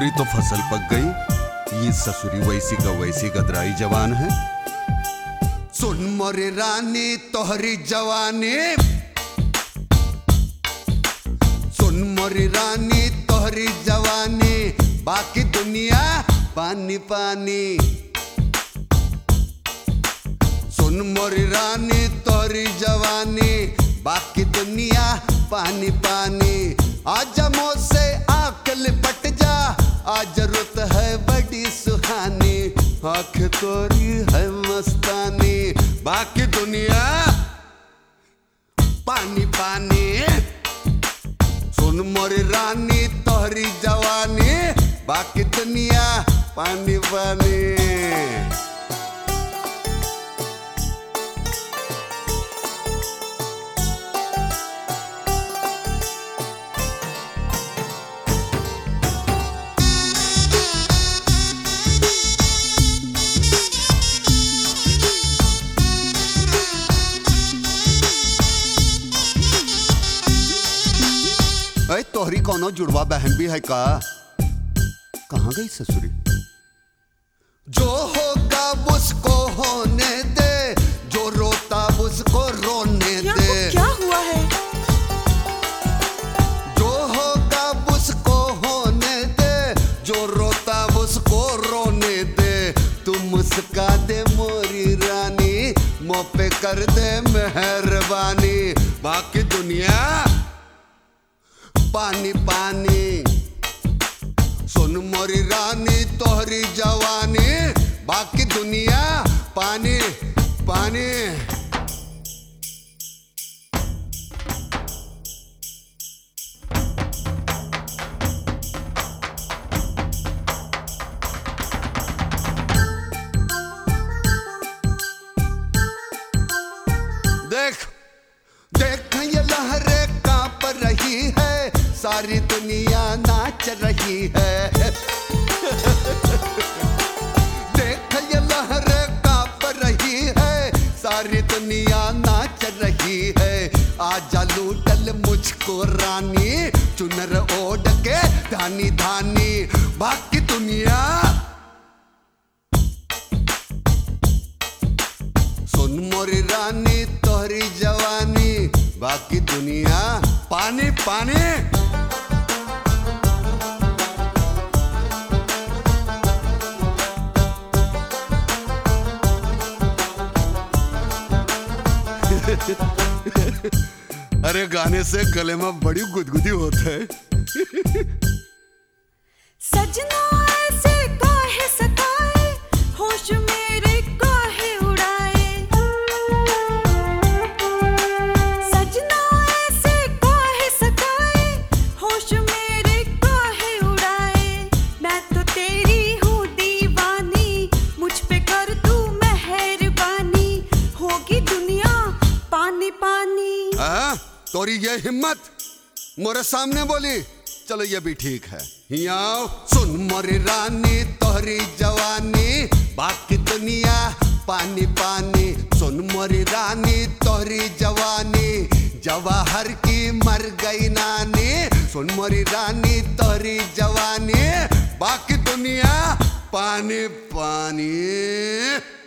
ससुरी तो फसल पक गई, ये ससुरी वैसी का वैसी गदराई जवान है। सुन मोरी रानी तोहरी जवानी, सुन मोरी रानी तोहरी जवानी, बाकी दुनिया पानी पानी। सुन मोरी रानी तोहरी जवानी, बाकी दुनिया पानी पानी। आजा मुझसे आंख लिपट जा, आज रुत है बड़ी सुहानी, आंख तोरी है मस्तानी, बाकी दुनिया पानी पानी। सुन मोरी रानी तोहरी जवानी, बाकी दुनिया पानी पानी। अरे तोहरी कौनो जुड़वा बहन भी है का? कहाँ गई ससुरी? जो होगा उसको होने दे, जो रोता उसको रोने दे। क्या हुआ है? जो होगा उसको होने दे, जो रोता उसको रोने दे। तू मुस्का दे मोरी रानी, मुँह पे कर दे मेहरबानी, बाकी दुनिया पानी पानी। सुन मोरी रानी तोहरी जवानी, बाकी दुनिया पानी पानी। देख देख ये लहरें कांप रही है, सारी दुनिया नाच रही है। देख ये लहरें कांप रही है, सारी दुनिया नाच रही है। आजा लूटल मुझको रानी, चुनर ओढ़ के धानी धानी, बाकी दुनिया। सुन मोरी रानी तोहरी जवानी, बाकी दुनिया पानी पानी। अरे गाने से गले में बड़ी गुदगुदी होता है। सजना ऐसे काहे सताए, होश मेरे काहे उड़ाए। सजना ऐसे काहे सताए, होश मेरे काहे उड़ाए। मैं तो तेरी हूँ दीवानी, मुझ पे कर तू मेहरबानी, होगी दुनिया पानी पानी। तोरी ये हिम्मत मोरे सामने बोली, चलो ये भी ठीक है। यहाँ सुन मोरी रानी तोहरी जवानी, बाकी दुनिया पानी पानी। सुन मोरी रानी तोहरी जवानी, जवाहर की मर गई नानी। सुन मोरी रानी तोहरी जवानी, बाकी दुनिया पानी पानी।